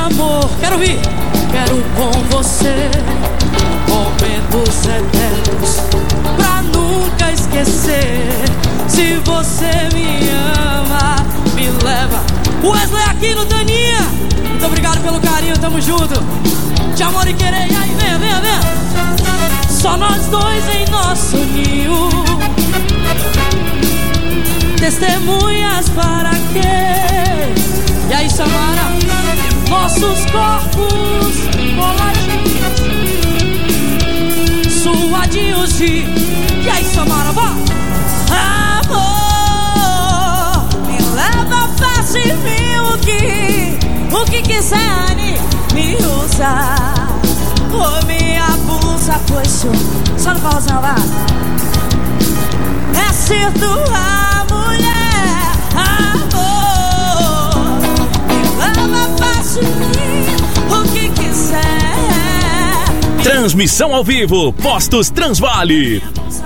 amor. Quero ouvir. Quero com você momentos eternos pra nunca esquecer. Se você me ama, me leva. Wesley aqui no Daninha. Muito obrigado pelo carinho, tamo junto. De amor e querer, e aí, venha, venha, venha. Só nós dois em nosso ninho, testemunhas para quê? E aí, Samara, nossos corpos coladinhos, suadinhos de... E aí, Samara, vá! Amor, me leva, faça em mim o que quiser, me usa. Ou me abusa, pois só no pausão, vá. É ser tua mulher, amor. Me leva, faça em mim o que quiser. Transmissão ao vivo, Postos Transvale.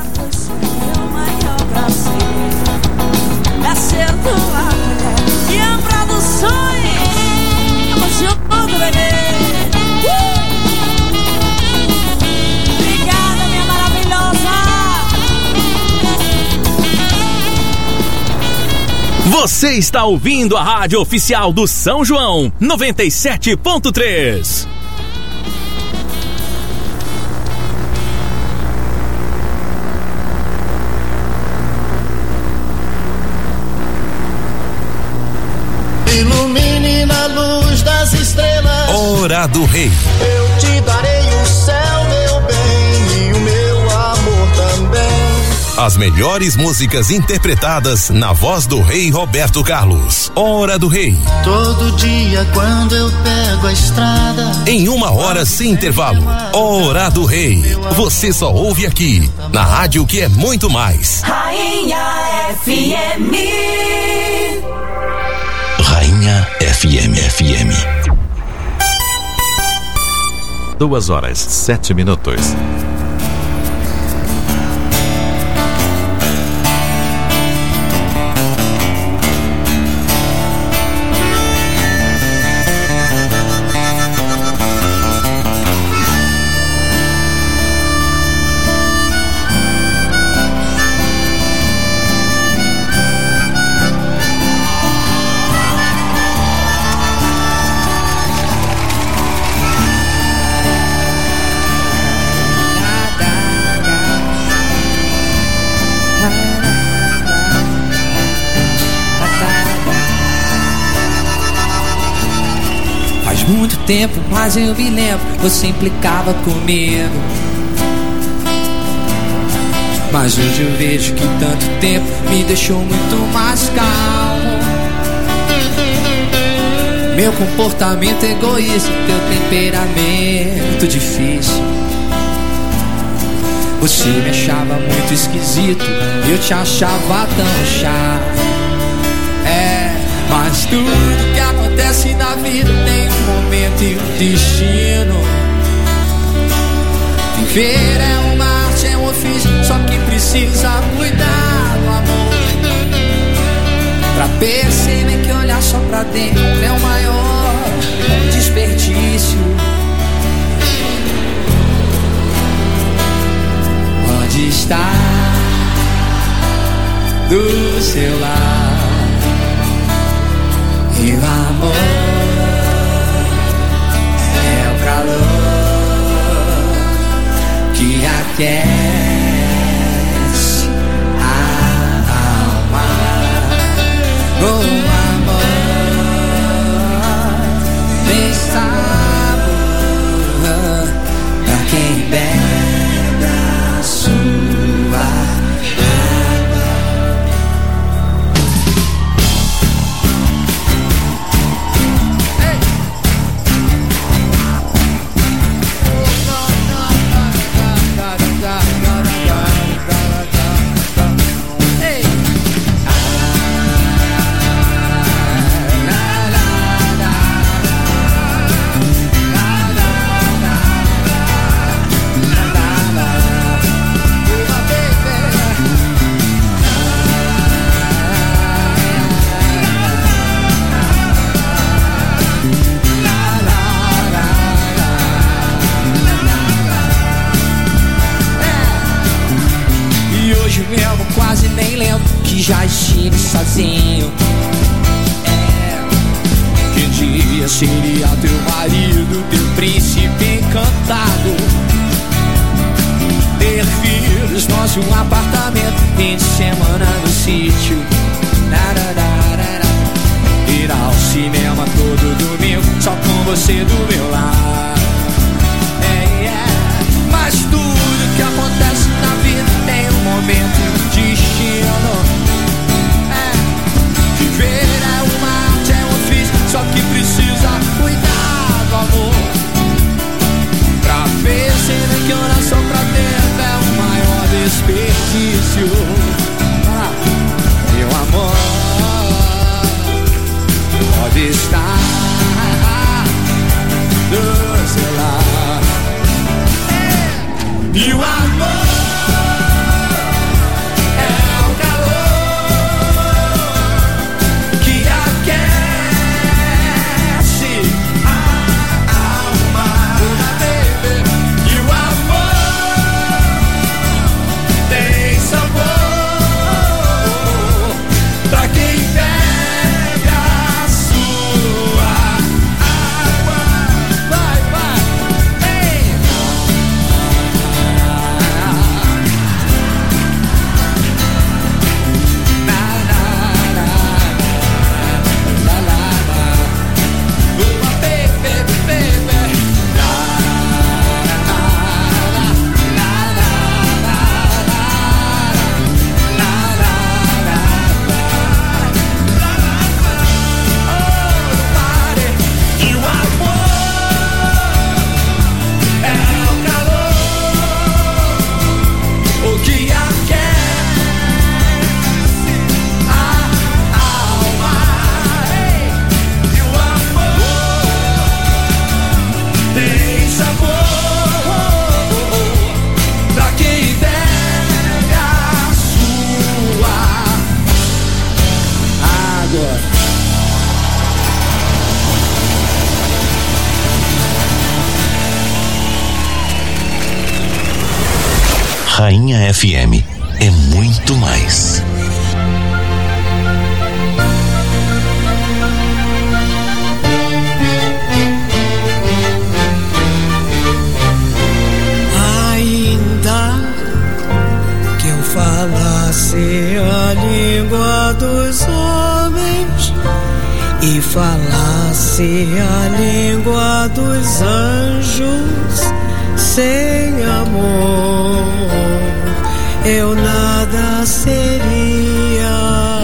É ser tua mulher. E a produções, vamos junto, bebê. Obrigada, minha maravilhosa. Você está ouvindo a rádio oficial do São João, 97.3. Ilumine na luz das estrelas. Hora do Rei. Eu te darei o céu, meu bem, e o meu amor também. As melhores músicas interpretadas na voz do Rei Roberto Carlos. Hora do Rei. Todo dia quando eu pego a estrada, Em 1 hora sem intervalo. Hora do Rei. Você só ouve aqui, na rádio que é muito mais. Rainha FM. Rainha FM. 2 horas 7 minutos. Muito tempo, mas eu me lembro, você implicava comigo. Mas hoje eu vejo que tanto tempo me deixou muito mais calmo. Meu comportamento egoísta, teu temperamento difícil. Você me achava muito esquisito, eu te achava tão chato. Mas tudo que acontece na vida tem um momento e um destino. Viver é uma arte, é um ofício, só que precisa cuidar do amor. Pra perceber que olhar só pra dentro é o maior desperdício. Pode estar do seu lado e o amor é o calor que aquece a alma. O amor tem sabor pra quem bebe a sua água. nem lembro que já estive sozinho. Que dia seria teu marido, teu príncipe encantado, ter filhos, nós um apartamento, fim de semana no sítio, ir ao cinema todo domingo, só com você do meu lado. Mas tudo que acontece na vida tem um momento e um destino. Viver é uma arte, é um ofício, só que precisa cuidar do amor. Pra perceber que oração pra Deus é o maior desperdício. Meu amor pode estar do seu lado. E o amor é o calor que aquece a alma, baby. E o amor tem sabor pra quem pega a sua água. Vai, vai, ei. Rainha FM é muito mais. Ainda que eu falasse a língua dos homens e falasse a língua dos anjos, sem amor eu nada seria.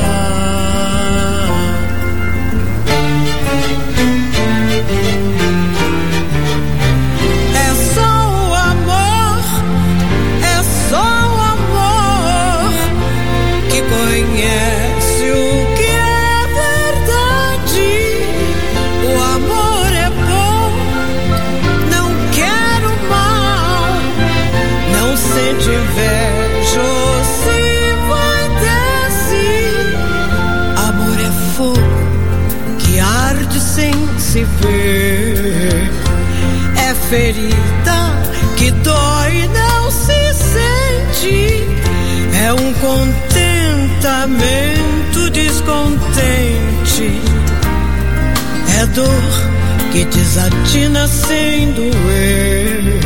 É só o amor, é só o amor que conhece o que é verdade. O amor é bom, não quero mal, não sente inveja ou se vai descer. Amor é fogo que arde sem se ver, é ferida que dói e não se sente, é um contentamento descontente, é dor que desatina sem doer.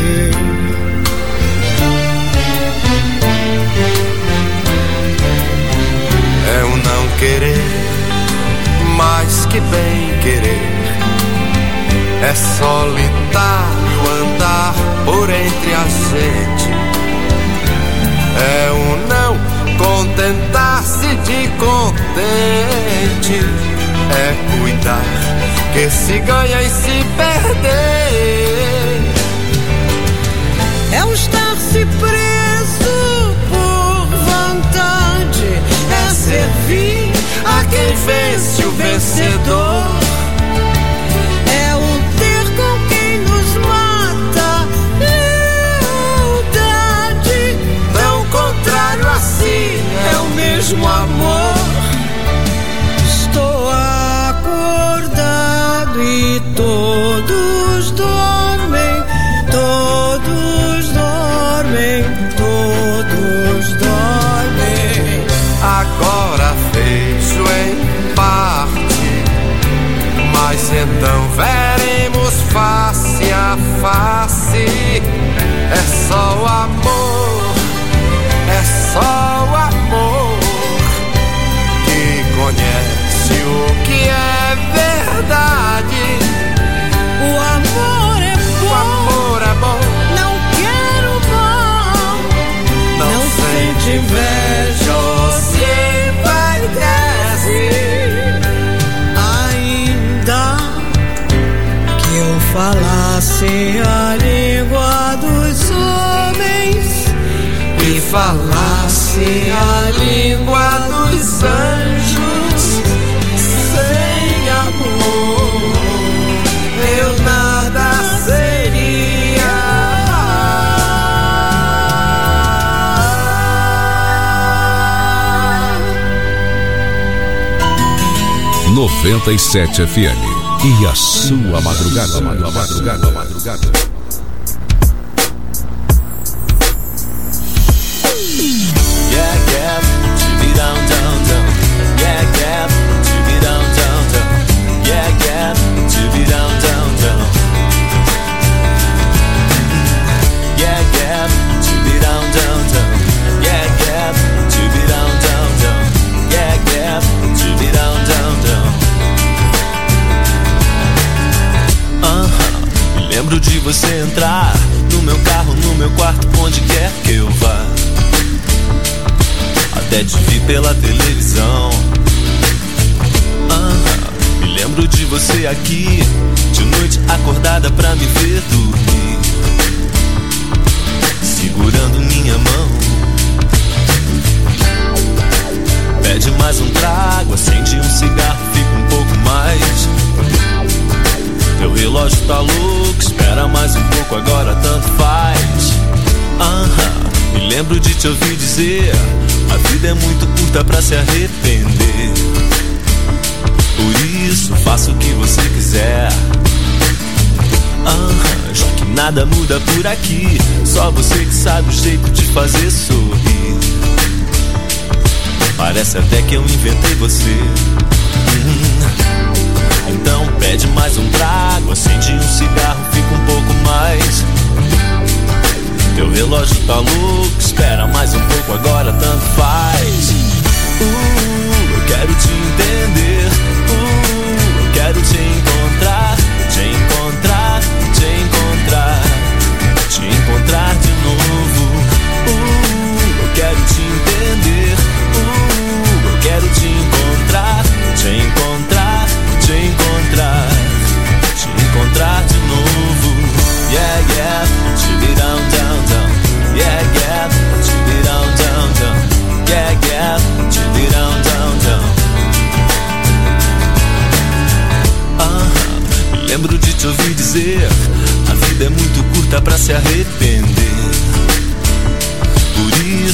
É um não querer mais que bem querer, é solitário andar por entre a gente, é um não contentar-se de contente, é cuidar que se ganha e se perder, é um estar-se preso por vontade, é servir a quem vence o vencedor, é o ter com quem nos mata lealdade, tão contrário assim é o mesmo amor. Estou acordado e todos dormem, todos dormem. só o amor, é só o amor que conhece o que é verdade. O amor é bom, o amor é bom. Não quero mal, não sente inveja ou se envaidece. Ainda que eu falasse a língua dos homens e falasse a língua dos anjos, sem amor eu nada seria. 97 FM e a sua madrugada. Lembro de você entrar no meu carro, no meu quarto, onde quer que eu vá. Até te vi pela televisão. Me lembro de você aqui, de noite acordada pra me ver dormir, segurando minha mão. Pede mais um trago, acende um cigarro, fica um pouco mais. Teu relógio tá louco, espera mais um pouco, agora tanto faz. Me lembro de te ouvir dizer: a vida é muito curta pra se arrepender. Por isso faça o que você quiser. Já que nada muda por aqui, só você que sabe o jeito de fazer sorrir. Parece até que eu inventei você. Então pede mais um trago, acende um cigarro, fica um pouco mais. Teu relógio tá louco, espera mais um pouco, agora tanto faz. Eu quero te entender, eu quero te encontrar, te encontrar, te encontrar, te encontrar de novo. Eu quero te entender, eu quero te encontrar, te encontrar, te encontrar, te encontrar de novo. Yeah, yeah, te down, down, down. Yeah, yeah, te down, down, down. Yeah, yeah, te down, down, down. Me lembro de te ouvir dizer: a vida é muito curta pra se arrepender.